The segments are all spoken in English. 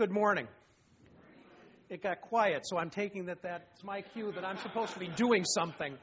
Good morning. It got quiet, so I'm taking that's my cue that I'm supposed to be doing something.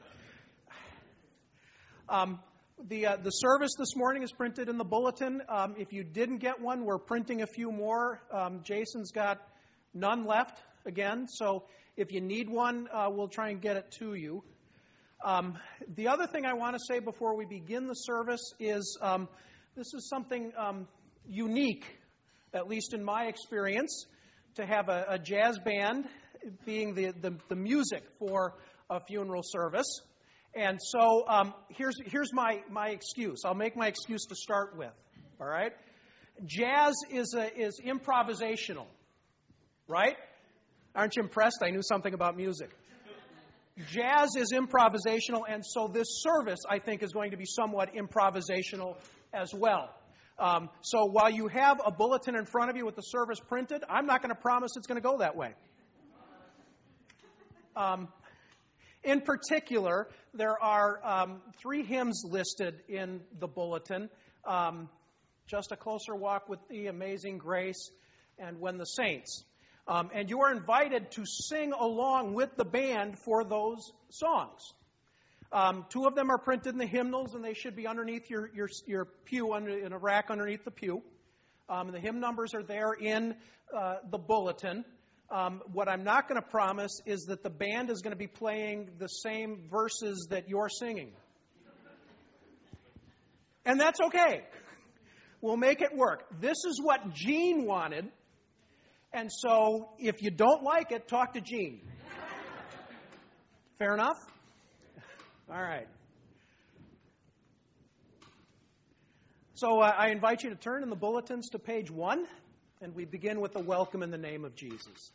The service this morning is printed in the bulletin. If you didn't get one, we're printing a few more. Jason's got none left again, so if you need one, we'll try and get it to you. The other thing I want to say before we begin the service is this is something unique, at least in my experience, to have a jazz band being the music for a funeral service. And so here's my excuse. I'll make my excuse to start with. All right? Jazz is improvisational, right? Aren't you impressed? I knew something about music. Jazz is improvisational, and so this service, I think, is going to be somewhat improvisational as well. So while you have a bulletin in front of you with the service printed, I'm not going to promise it's going to go that way. In particular, there are 3 hymns listed in the bulletin. Just a Closer Walk with Thee, Amazing Grace, and When the Saints. And you are invited to sing along with the band for those songs. 2 of them are printed in the hymnals, and they should be underneath your pew, in a rack underneath the pew. And the hymn numbers are there in the bulletin. What I'm not going to promise is that the band is going to be playing the same verses that you're singing. And that's okay. We'll make it work. This is what Gene wanted. And so if you don't like it, talk to Gene. Fair enough? All right. So I invite you to turn in the bulletins to page 1, and we begin with the welcome in the name of Jesus.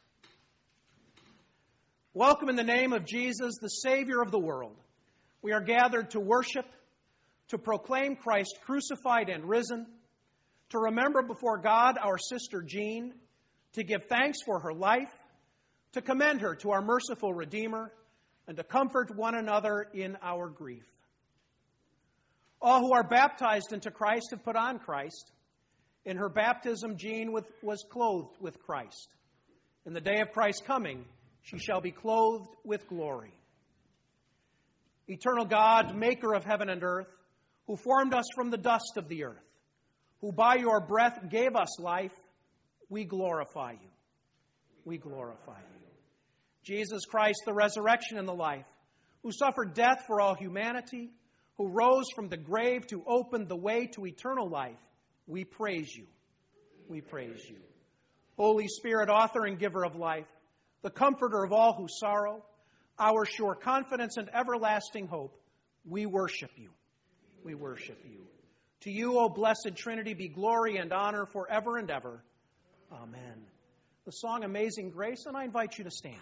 Welcome in the name of Jesus, the Savior of the world. We are gathered to worship, to proclaim Christ crucified and risen, to remember before God our sister Jean, to give thanks for her life, to commend her to our merciful Redeemer, and to comfort one another in our grief. All who are baptized into Christ have put on Christ. In her baptism, Jean was clothed with Christ. In the day of Christ's coming, she shall be clothed with glory. Eternal God, maker of heaven and earth, who formed us from the dust of the earth, who by your breath gave us life, we glorify you. We glorify you. Jesus Christ, the resurrection and the life, who suffered death for all humanity, who rose from the grave to open the way to eternal life, we praise you. We praise you. Holy Spirit, author and giver of life, the comforter of all who sorrow, our sure confidence and everlasting hope, we worship you. We worship you. To you, O blessed Trinity, be glory and honor forever and ever. Amen. The song Amazing Grace, and I invite you to stand.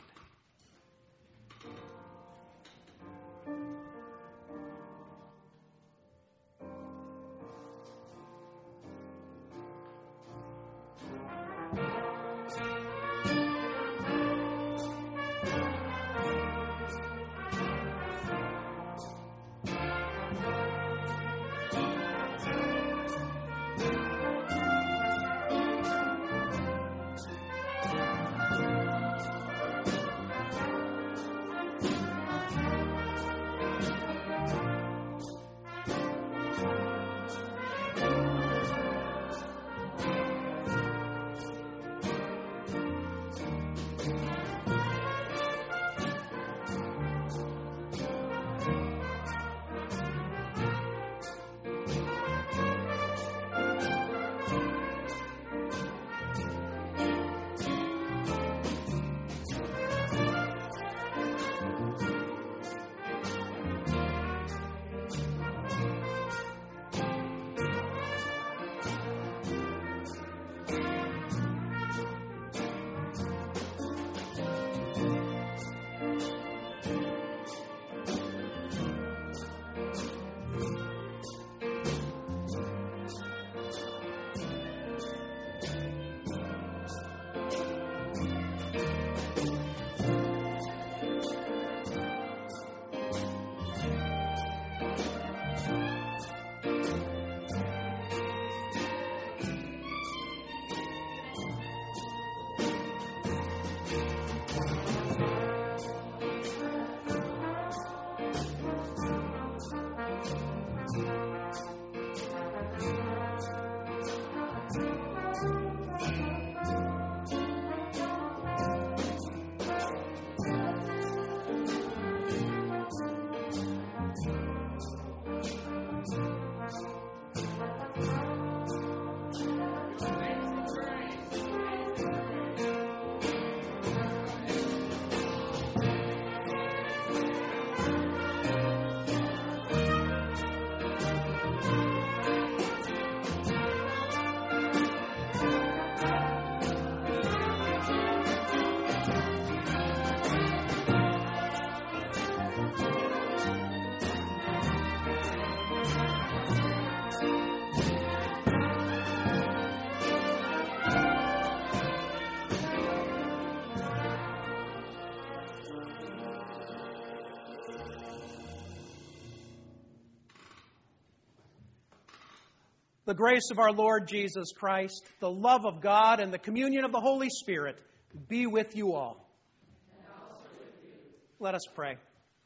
The grace of our Lord Jesus Christ, the love of God, and the communion of the Holy Spirit be with you all. And also with you. Let us pray.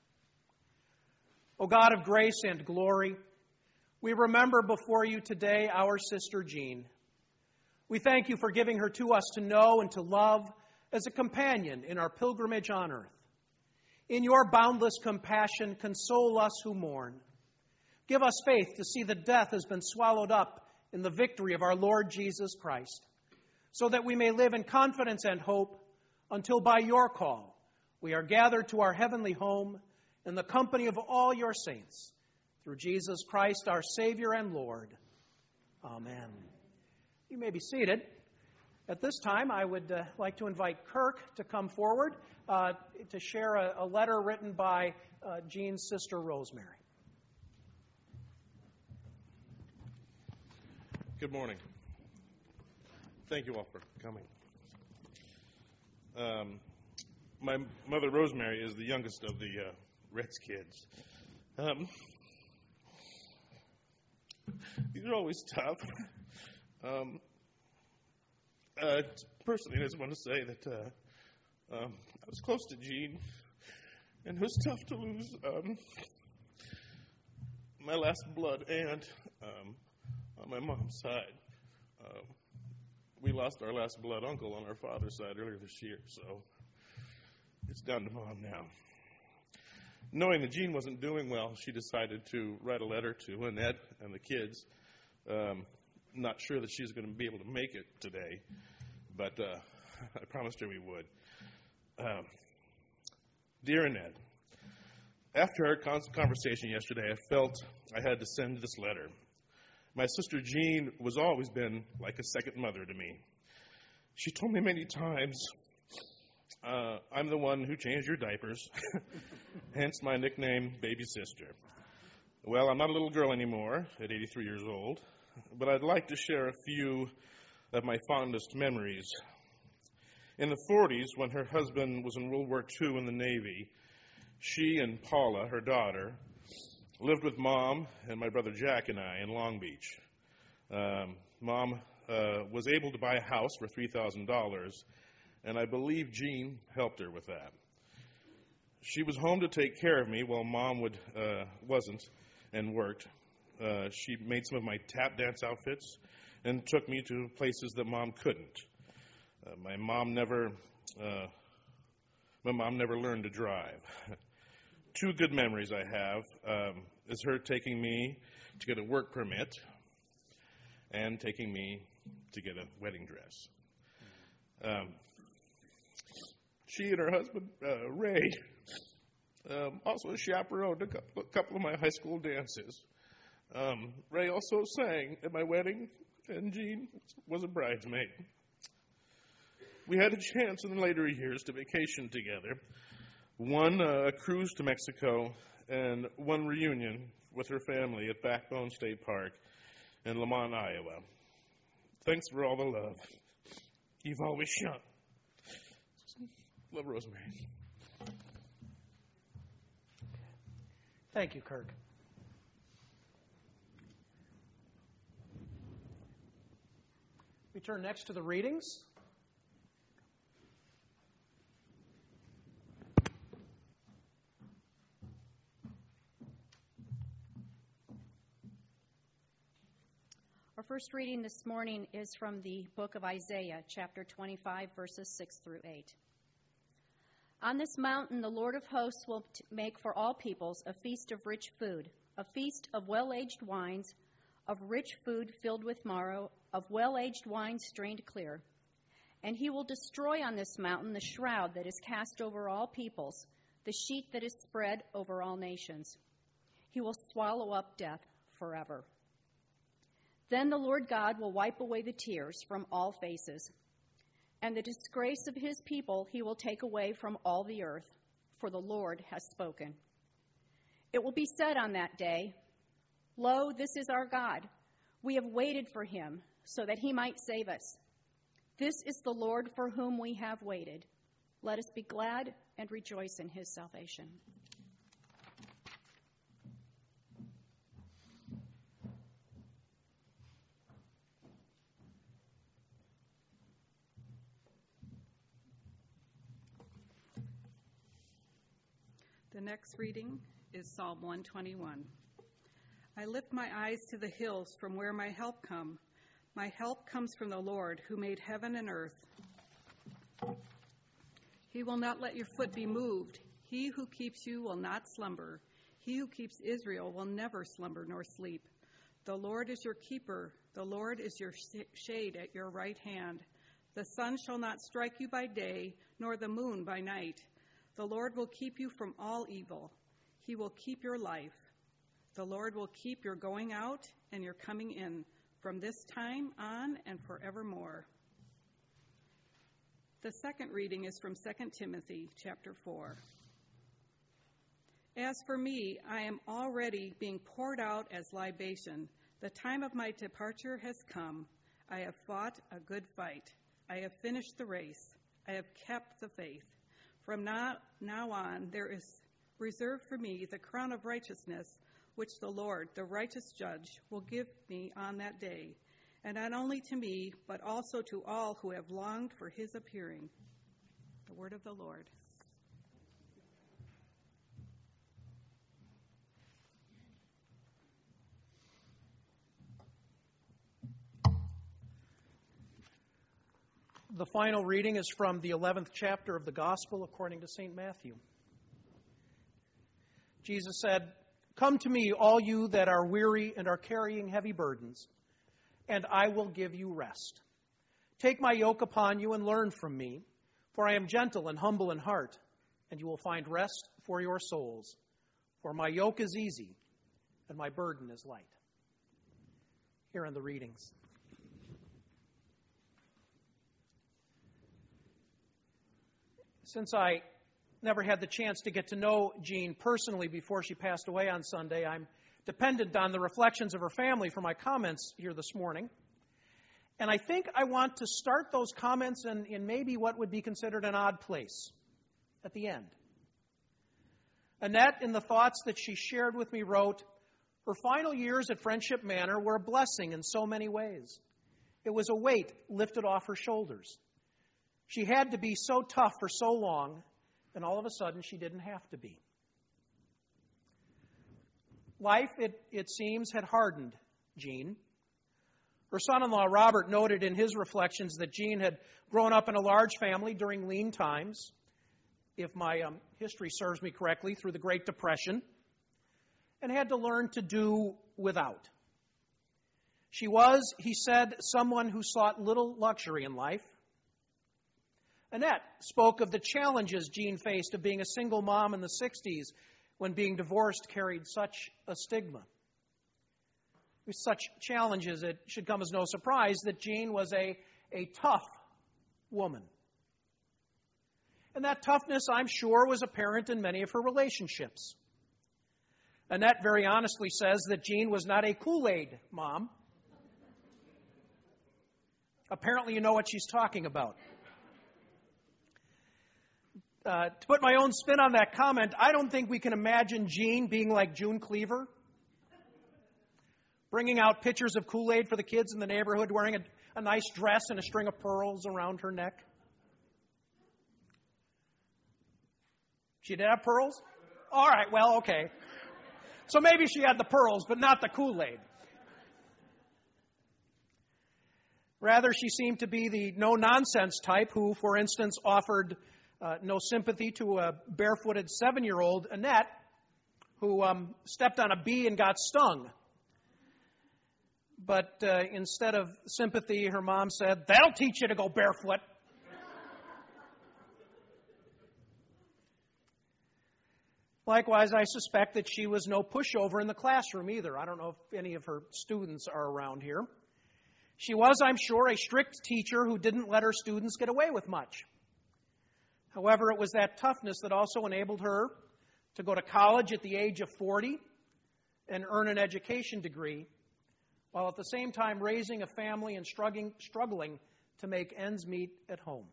O God of grace and glory, we remember before you today our sister Jean. We thank you for giving her to us to know and to love as a companion in our pilgrimage on earth. In your boundless compassion, console us who mourn. Give us faith to see that death has been swallowed up in the victory of our Lord Jesus Christ, so that we may live in confidence and hope until by your call we are gathered to our heavenly home in the company of all your saints. Through Jesus Christ, our Savior and Lord. Amen. You may be seated. At this time, I would like to invite Kirk to come forward to share a letter written by Jean's sister, Rosemary. Good morning. Thank you all for coming. My mother, Rosemary, is the youngest of the Reds kids. These are always tough. Personally, I just want to say that I was close to Jean, and it was tough to lose my last blood aunt on my mom's side. We lost our last blood uncle on our father's side earlier this year, so it's down to Mom now. Knowing that Jean wasn't doing well, she decided to write a letter to Annette and the kids. Not sure that she's going to be able to make it today, but I promised her we would. Dear Annette, after our conversation yesterday, I felt I had to send this letter. My sister Jean was always been like a second mother to me. She told me many times, I'm the one who changed your diapers, hence my nickname, Baby Sister. Well, I'm not a little girl anymore at 83 years old, but I'd like to share a few of my fondest memories. In the 40s, when her husband was in World War II in the Navy, she and Paula, her daughter, lived with Mom and my brother Jack and I in Long Beach. Mom was able to buy a house for $3,000, and I believe Jean helped her with that. She was home to take care of me while Mom wasn't and worked. She made some of my tap dance outfits and took me to places that Mom couldn't. My mom never learned to drive. Two good memories I have is her taking me to get a work permit and taking me to get a wedding dress. She and her husband, Ray, also chaperoned a couple of my high school dances. Ray also sang at my wedding, and Jean was a bridesmaid. We had a chance in the later years to vacation together. One a cruise to Mexico, and one reunion with her family at Backbone State Park in Lamont, Iowa. Thanks for all the love you've always shown. Love, Rosemary. Thank you, Kirk. We turn next to the readings. Our first reading this morning is from the book of Isaiah, chapter 25, verses 6 through 8. On this mountain the Lord of hosts will make for all peoples a feast of rich food, a feast of well-aged wines, of rich food filled with marrow, of well-aged wine strained clear. And he will destroy on this mountain the shroud that is cast over all peoples, the sheet that is spread over all nations. He will swallow up death forever. Then the Lord God will wipe away the tears from all faces, and the disgrace of his people he will take away from all the earth, for the Lord has spoken. It will be said on that day, Lo, this is our God. We have waited for him so that he might save us. This is the Lord for whom we have waited. Let us be glad and rejoice in his salvation. The next reading is Psalm 121. I lift my eyes to the hills from where my help comes. My help comes from the Lord who made heaven and earth. He will not let your foot be moved. He who keeps you will not slumber. He who keeps Israel will never slumber nor sleep. The Lord is your keeper. The Lord is your shade at your right hand. The sun shall not strike you by day, nor the moon by night. The Lord will keep you from all evil. He will keep your life. The Lord will keep your going out and your coming in from this time on and forevermore. The second reading is from 2 Timothy chapter 4. As for me, I am already being poured out as libation. The time of my departure has come. I have fought a good fight. I have finished the race. I have kept the faith. From now on, there is reserved for me the crown of righteousness, which the Lord, the righteous judge, will give me on that day, and not only to me, but also to all who have longed for his appearing. The word of the Lord. The final reading is from the 11th chapter of the Gospel according to St. Matthew. Jesus said, "Come to me, all you that are weary and are carrying heavy burdens, and I will give you rest. Take my yoke upon you and learn from me, for I am gentle and humble in heart, and you will find rest for your souls. For my yoke is easy, and my burden is light." Here are the readings. Since I never had the chance to get to know Jean personally before she passed away on Sunday, I'm dependent on the reflections of her family for my comments here this morning. And I think I want to start those comments in maybe what would be considered an odd place, at the end. Annette, in the thoughts that she shared with me, wrote, "Her final years at Friendship Manor were a blessing in so many ways. It was a weight lifted off her shoulders. She had to be so tough for so long, and all of a sudden she didn't have to be." Life, it seems, had hardened Jean. Her son-in-law, Robert, noted in his reflections that Jean had grown up in a large family during lean times, if my history serves me correctly, through the Great Depression, and had to learn to do without. She was, he said, someone who sought little luxury in life. Annette spoke of the challenges Jean faced of being a single mom in the 60s when being divorced carried such a stigma. With such challenges, it should come as no surprise that Jean was a tough woman. And that toughness, I'm sure, was apparent in many of her relationships. Annette very honestly says that Jean was not a Kool-Aid mom. Apparently you know what she's talking about. To put my own spin on that comment, I don't think we can imagine Jean being like June Cleaver, bringing out pitchers of Kool-Aid for the kids in the neighborhood, wearing a nice dress and a string of pearls around her neck. She did have pearls? All right, well, okay. So maybe she had the pearls, but not the Kool-Aid. Rather, she seemed to be the no-nonsense type who, for instance, offered no sympathy to a barefooted 7-year-old, Annette, who stepped on a bee and got stung. But instead of sympathy, her mom said, "That'll teach you to go barefoot." Likewise, I suspect that she was no pushover in the classroom either. I don't know if any of her students are around here. She was, I'm sure, a strict teacher who didn't let her students get away with much. However, it was that toughness that also enabled her to go to college at the age of 40 and earn an education degree, while at the same time raising a family and struggling to make ends meet at home.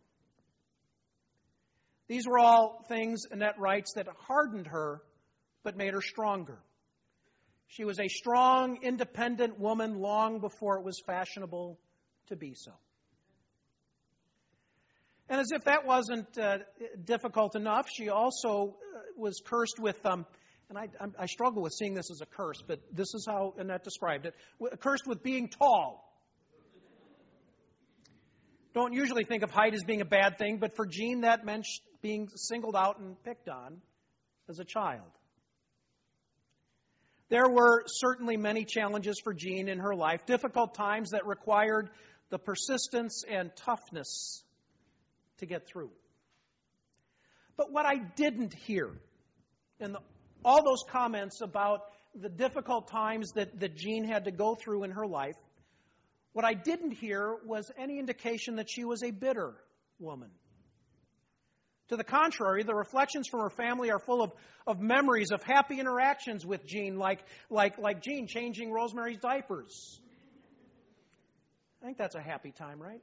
These were all things, Annette writes, that hardened her but made her stronger. She was a strong, independent woman long before it was fashionable to be so. And as if that wasn't difficult enough, she also was cursed with, and I struggle with seeing this as a curse, but this is how Annette described it, cursed with being tall. Don't usually think of height as being a bad thing, but for Jean that meant being singled out and picked on as a child. There were certainly many challenges for Jean in her life, difficult times that required the persistence and toughness to get through. But what I didn't hear in all those comments about the difficult times that Jean had to go through in her life, what I didn't hear was any indication that she was a bitter woman. To the contrary, the reflections from her family are full of memories of happy interactions with Jean, like Jean changing Rosemary's diapers. I think that's a happy time, right?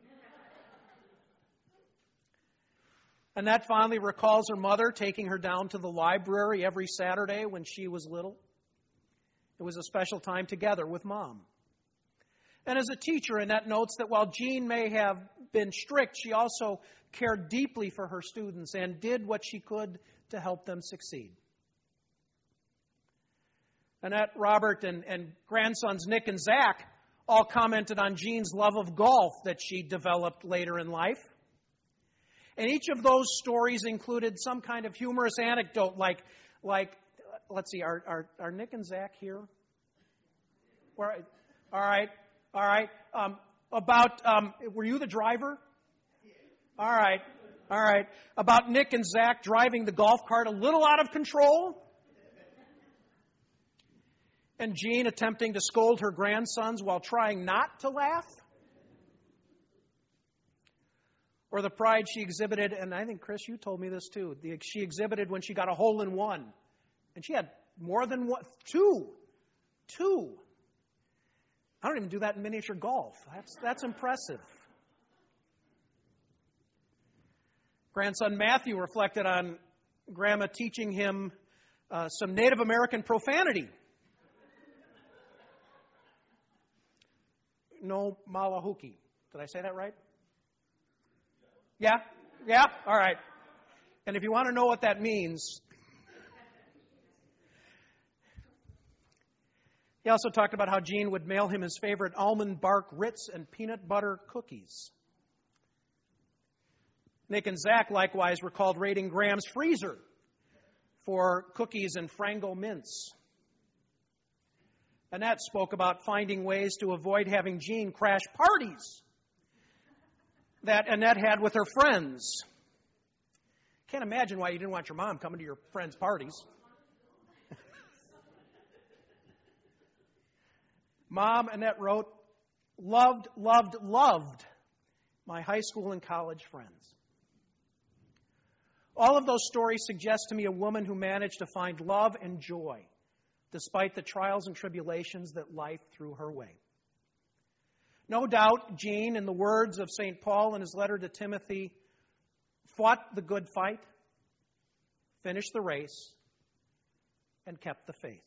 Annette fondly recalls her mother taking her down to the library every Saturday when she was little. It was a special time together with Mom. And as a teacher, Annette notes that while Jean may have been strict, she also cared deeply for her students and did what she could to help them succeed. Annette, Robert, and grandsons Nick and Zach all commented on Jean's love of golf that she developed later in life. And each of those stories included some kind of humorous anecdote like let's see, are Nick and Zach here? All right. Were you the driver? All right. About Nick and Zach driving the golf cart a little out of control. And Jean attempting to scold her grandsons while trying not to laugh. Or the pride she exhibited, and I think, Chris, you told me this too, she exhibited when she got a hole-in-one. And she had more than one, two. I don't even do that in miniature golf. That's impressive. Grandson Matthew reflected on Grandma teaching him some Native American profanity. No malahuki. Did I say that right? Yeah? All right. And if you want to know what that means, he also talked about how Jean would mail him his favorite almond bark Ritz and peanut butter cookies. Nick and Zach likewise recalled raiding Graham's freezer for cookies and Frango mints. Annette spoke about finding ways to avoid having Jean crash parties that Annette had with her friends. Can't imagine why you didn't want your mom coming to your friends' parties. Mom, Annette wrote, loved my high school and college friends. All of those stories suggest to me a woman who managed to find love and joy despite the trials and tribulations that life threw her way. No doubt, Jean, in the words of St. Paul in his letter to Timothy, fought the good fight, finished the race, and kept the faith.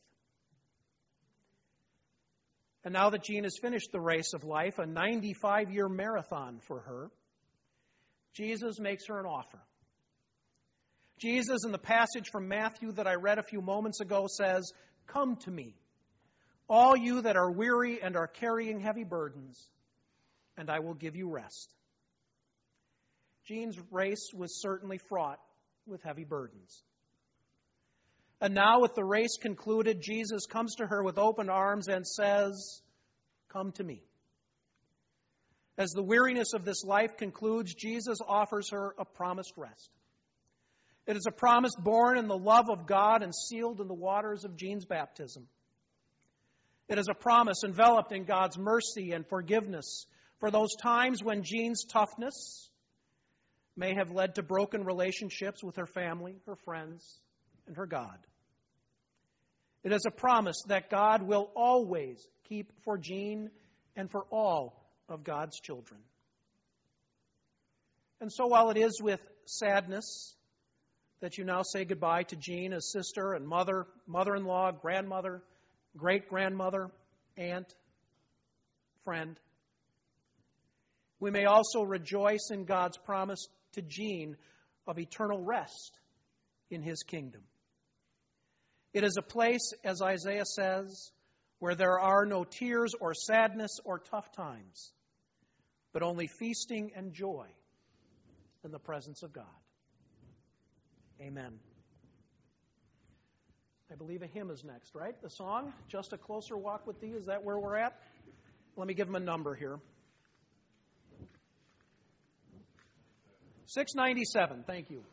And now that Jean has finished the race of life, a 95-year marathon for her, Jesus makes her an offer. Jesus, in the passage from Matthew that I read a few moments ago, says, "Come to me, all you that are weary and are carrying heavy burdens, and I will give you rest." Jean's race was certainly fraught with heavy burdens. And now, with the race concluded, Jesus comes to her with open arms and says, "Come to me." As the weariness of this life concludes, Jesus offers her a promised rest. It is a promise born in the love of God and sealed in the waters of Jean's baptism. It is a promise enveloped in God's mercy and forgiveness for those times when Jean's toughness may have led to broken relationships with her family, her friends, and her God. It is a promise that God will always keep for Jean and for all of God's children. And so while it is with sadness that you now say goodbye to Jean as sister and mother, mother-in-law, grandmother, great-grandmother, aunt, friend, we may also rejoice in God's promise to Jean of eternal rest in his kingdom. It is a place, as Isaiah says, where there are no tears or sadness or tough times, but only feasting and joy in the presence of God. Amen. I believe a hymn is next, right? The song, Just a Closer Walk with Thee, is that where we're at? Let me give them a number here. 697, thank you.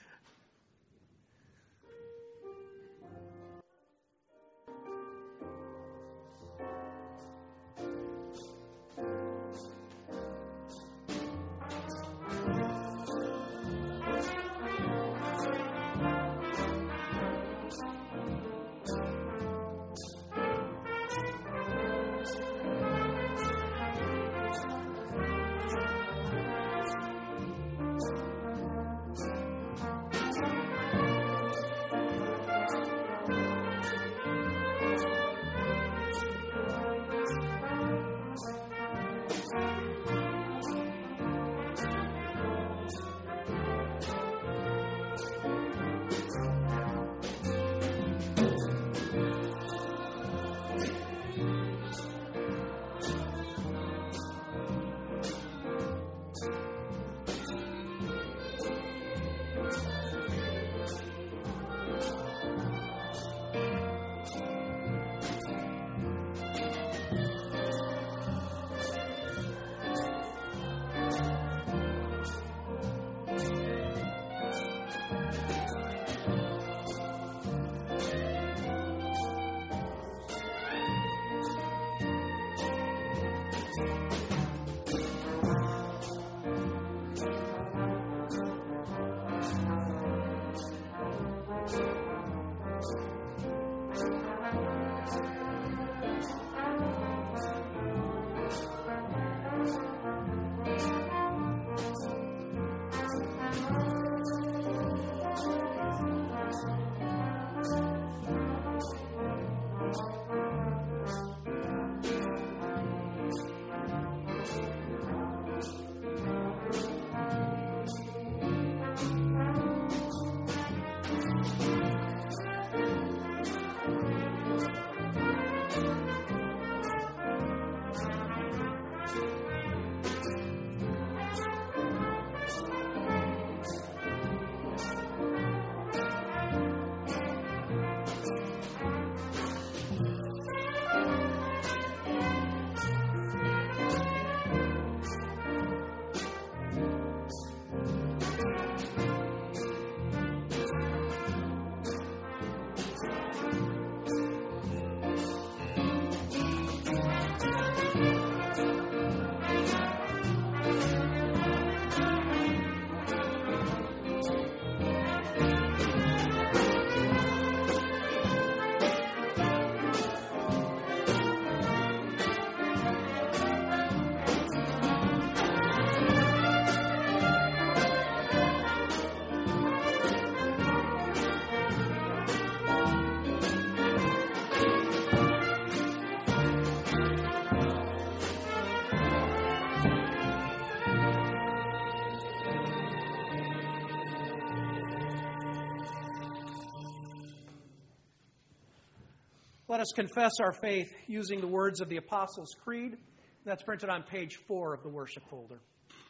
Let us confess our faith using the words of the Apostles' Creed. That's printed on page 4 of the worship folder.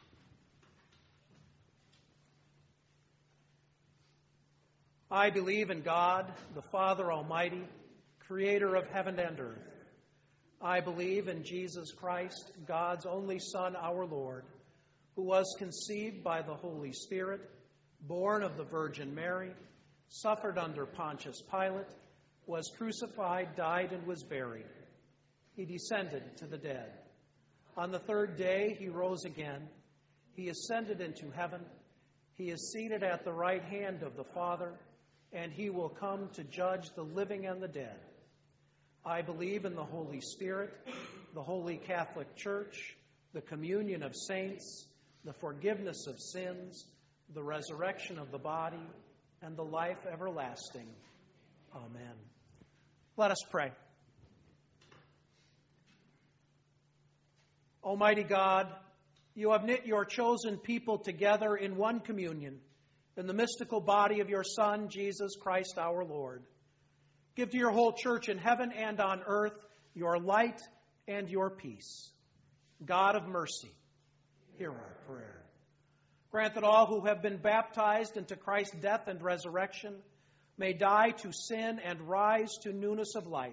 I believe in God, the Father Almighty, creator of heaven and earth. I believe in Jesus Christ, God's only Son, our Lord, who was conceived by the Holy Spirit, born of the Virgin Mary, suffered under Pontius Pilate, was crucified, died, and was buried. He descended to the dead. On the third day he rose again. He ascended into heaven. He is seated at the right hand of the Father, and he will come to judge the living and the dead. I believe in the Holy Spirit, the Holy Catholic Church, the communion of saints, the forgiveness of sins, the resurrection of the body, and the life everlasting. Amen. Let us pray. Almighty God, You have knit your chosen people together in one communion in the mystical body of your Son, Jesus Christ our Lord. Give to your whole church in heaven and on earth your light and your peace. God of mercy, hear our prayer. Grant that all who have been baptized into Christ's death and resurrection may die to sin and rise to newness of life,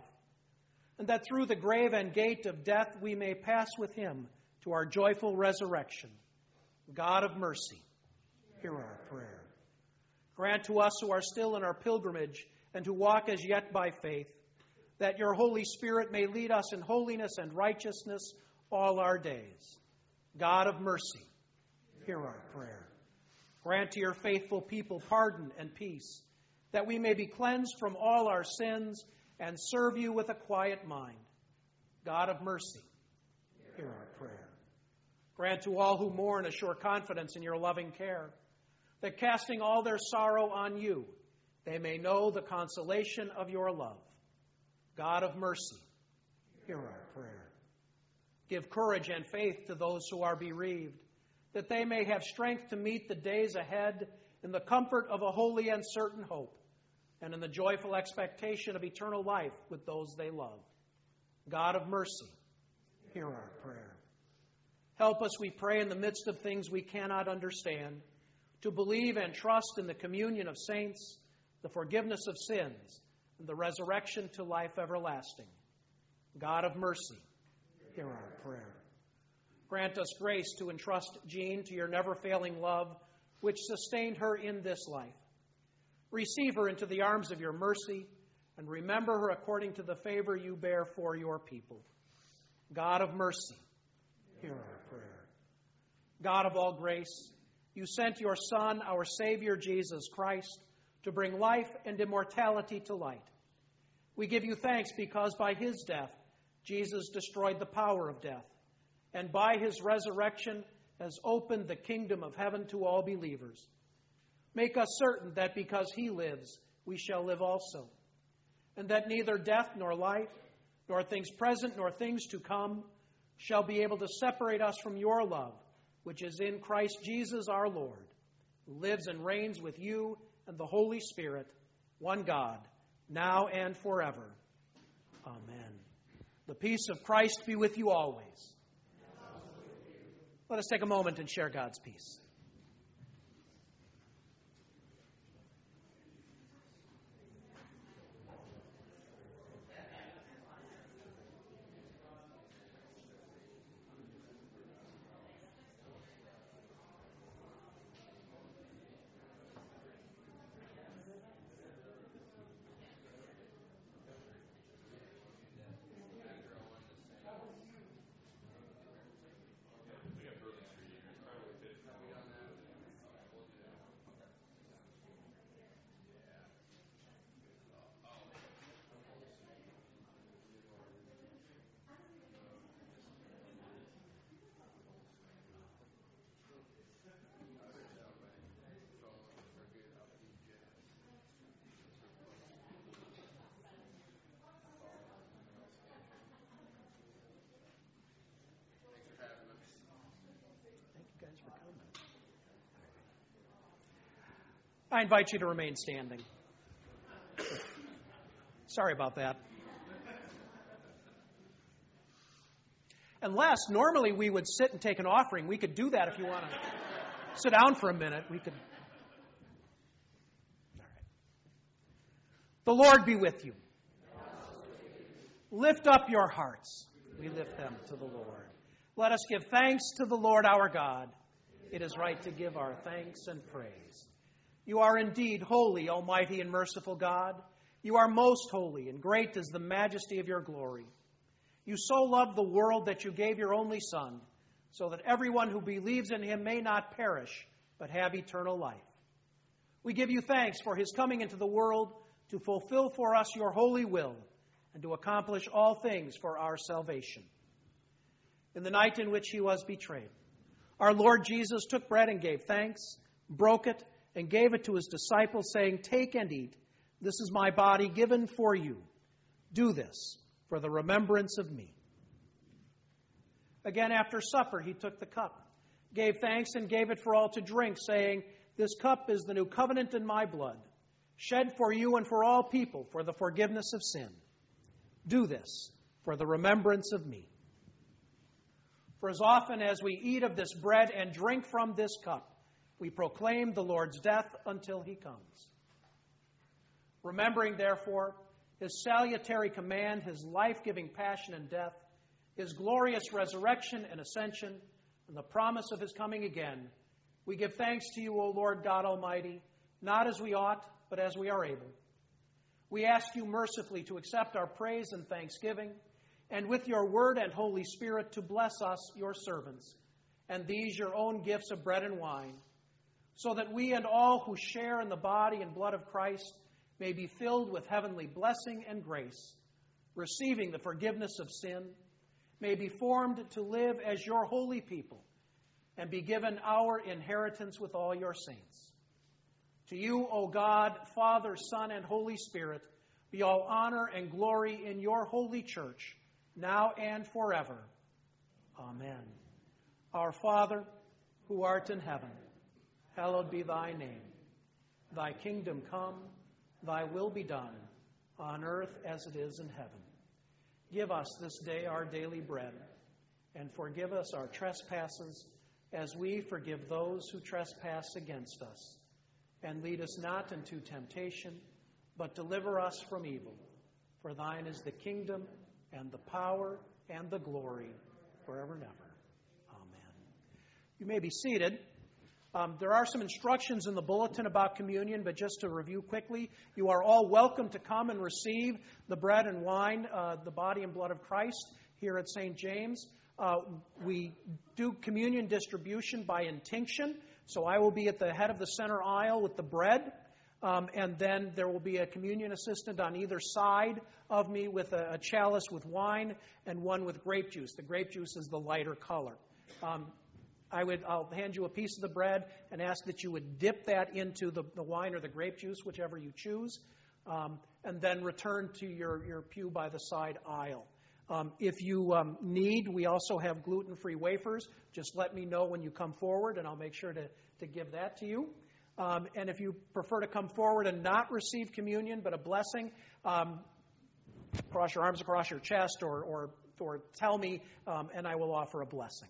and that through the grave and gate of death we may pass with him to our joyful resurrection. God of mercy, hear our prayer. Grant to us who are still in our pilgrimage and who walk as yet by faith, that your Holy Spirit may lead us in holiness and righteousness all our days. God of mercy, hear our prayer. Grant to your faithful people pardon and peace, that we may be cleansed from all our sins and serve you with a quiet mind. God of mercy, hear our prayer. Grant to all who mourn a sure confidence in your loving care, that casting all their sorrow on you, they may know the consolation of your love. God of mercy, hear our prayer. Give courage and faith to those who are bereaved, that they may have strength to meet the days ahead in the comfort of a holy and certain hope, and in the joyful expectation of eternal life with those they love. God of mercy, hear our prayer. Help us, we pray, in the midst of things we cannot understand, to believe and trust in the communion of saints, the forgiveness of sins, and the resurrection to life everlasting. God of mercy, hear our prayer. Grant us grace to entrust Jean to your never-failing love, which sustained her in this life. Receive her into the arms of your mercy, and remember her according to the favor you bear for your people. God of mercy, hear our prayer. God of all grace, you sent your Son, our Savior, Jesus Christ, to bring life and immortality to light. We give you thanks because by his death, Jesus destroyed the power of death, and by his resurrection has opened the kingdom of heaven to all believers. Make us certain that because he lives, we shall live also, and that neither death nor life, nor things present nor things to come, shall be able to separate us from your love, which is in Christ Jesus our Lord, who lives and reigns with you and the Holy Spirit, one God, now and forever. Amen. The peace of Christ be with you always. Let us take a moment and share God's peace. I invite you to remain standing. Sorry about that. Unless normally we would sit and take an offering. We could do that if you want to sit down for a minute. We could. All right. The Lord be with you. Lift up your hearts. We lift them to the Lord. Let us give thanks to the Lord our God. It is right to give our thanks and praise. You are indeed holy, almighty and merciful God. You are most holy, and great is the majesty of your glory. You so loved the world that you gave your only Son, so that everyone who believes in him may not perish, but have eternal life. We give you thanks for his coming into the world to fulfill for us your holy will and to accomplish all things for our salvation. In the night in which he was betrayed, our Lord Jesus took bread and gave thanks, broke it, and gave it to his disciples, saying, "Take and eat. This is my body given for you. Do this for the remembrance of me." Again, after supper, he took the cup, gave thanks and gave it for all to drink, saying, "This cup is the new covenant in my blood, shed for you and for all people for the forgiveness of sin. Do this for the remembrance of me." For as often as we eat of this bread and drink from this cup, we proclaim the Lord's death until he comes. Remembering, therefore, his salutary command, his life-giving passion and death, his glorious resurrection and ascension, and the promise of his coming again, we give thanks to you, O Lord God Almighty, not as we ought, but as we are able. We ask you mercifully to accept our praise and thanksgiving, and with your word and Holy Spirit to bless us, your servants, and these your own gifts of bread and wine, so that we and all who share in the body and blood of Christ may be filled with heavenly blessing and grace, receiving the forgiveness of sin, may be formed to live as your holy people, and be given our inheritance with all your saints. To you, O God, Father, Son, and Holy Spirit, be all honor and glory in your holy church, now and forever. Amen. Our Father, who art in heaven, hallowed be thy name. Thy kingdom come, thy will be done, on earth as it is in heaven. Give us this day our daily bread, and forgive us our trespasses, as we forgive those who trespass against us. And lead us not into temptation, but deliver us from evil. For thine is the kingdom, and the power, and the glory, forever and ever. Amen. You may be seated. There are some instructions in the bulletin about communion, but just to review quickly, you are all welcome to come and receive the bread and wine, the body and blood of Christ, here at St. James. We do communion distribution by intinction, so I will be at the head of the center aisle with the bread, and then there will be a communion assistant on either side of me with a chalice with wine and one with grape juice. The grape juice is the lighter color. I'll hand you a piece of the bread and ask that you would dip that into the wine or the grape juice, whichever you choose, and then return to your pew by the side aisle. If you need, we also have gluten-free wafers. Just let me know when you come forward, and I'll make sure to give that to you. And if you prefer to come forward and not receive communion, but a blessing, cross your arms across your chest or tell me, and I will offer a blessing.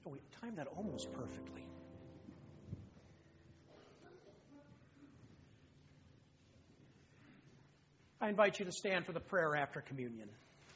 Oh, we timed that almost perfectly. I invite you to stand for the prayer after communion.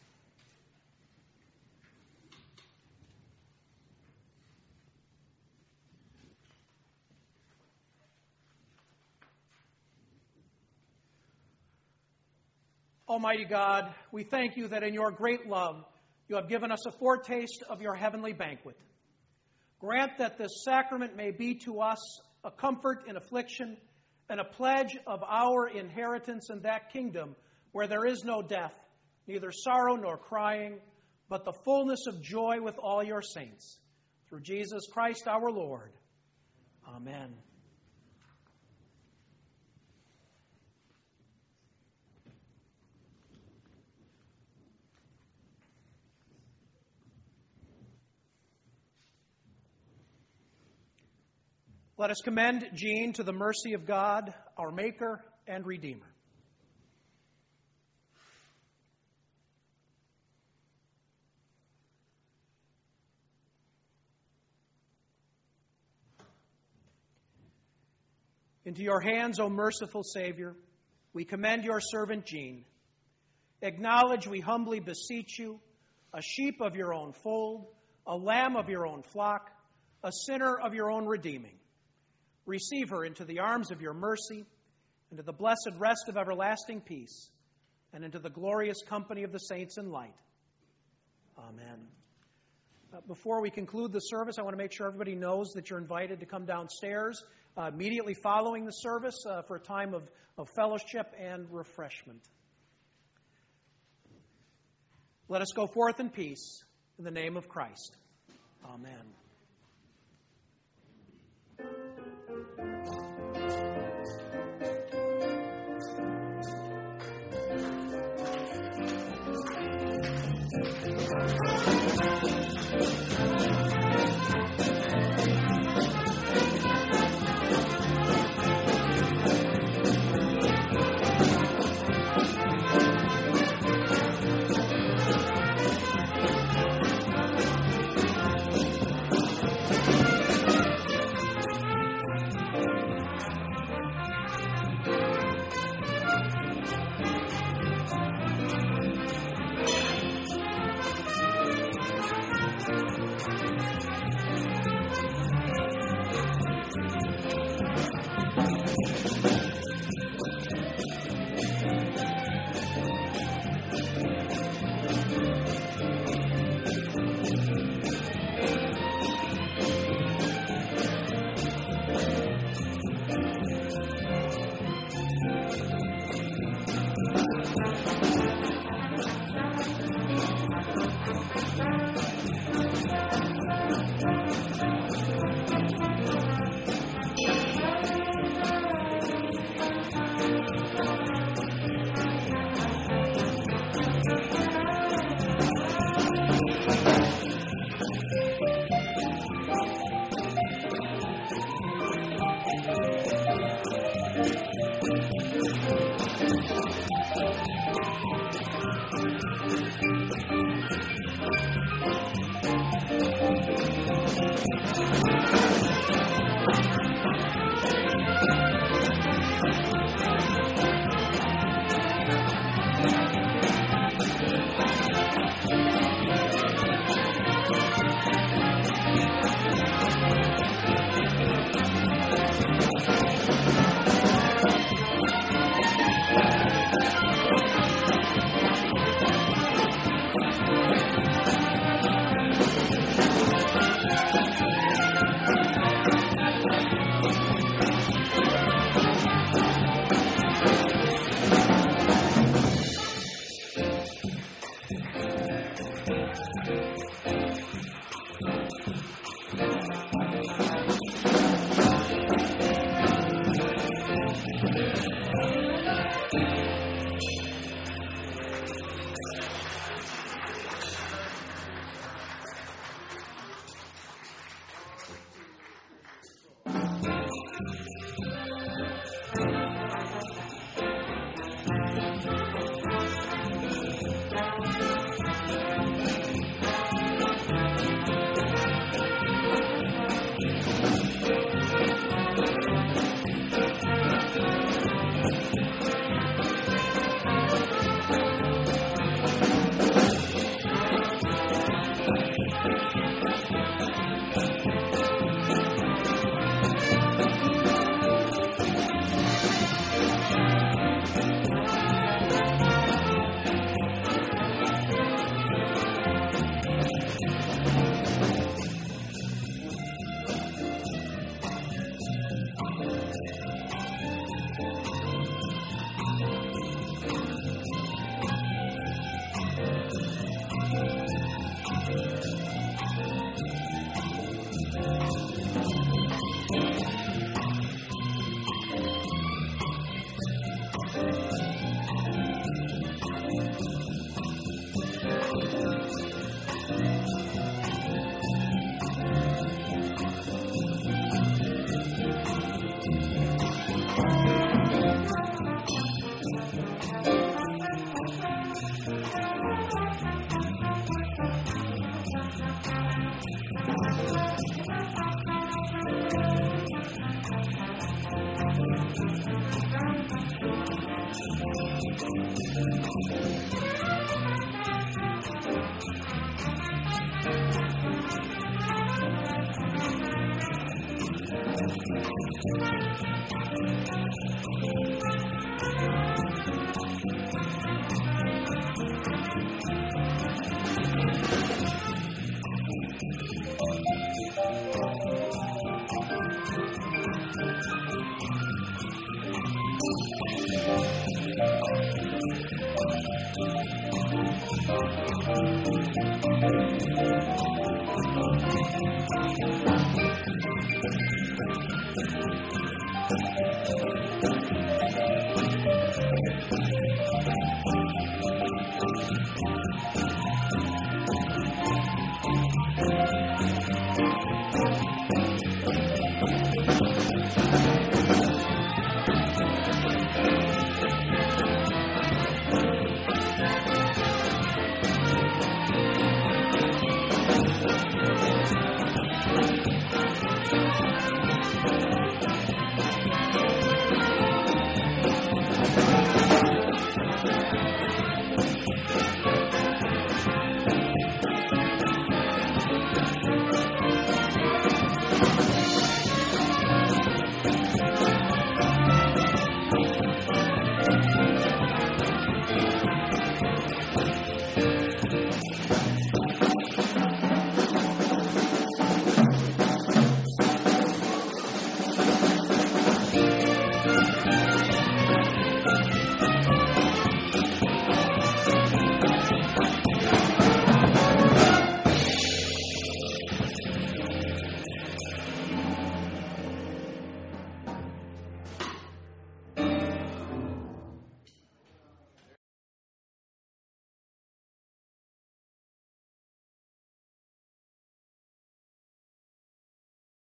Almighty God, we thank you that in your great love you have given us a foretaste of your heavenly banquet. Grant that this sacrament may be to us a comfort in affliction and a pledge of our inheritance in that kingdom where there is no death, neither sorrow nor crying, but the fullness of joy with all your saints. Through Jesus Christ our Lord. Amen. Let us commend Jean to the mercy of God, our Maker and Redeemer. Into your hands, O merciful Savior, we commend your servant Jean. Acknowledge, we humbly beseech you, a sheep of your own fold, a lamb of your own flock, a sinner of your own redeeming. Receive her into the arms of your mercy, into the blessed rest of everlasting peace, and into the glorious company of the saints in light. Amen. Before we conclude the service, I want to make sure everybody knows that you're invited to come downstairs immediately following the service for a time of fellowship and refreshment. Let us go forth in peace in the name of Christ. Amen.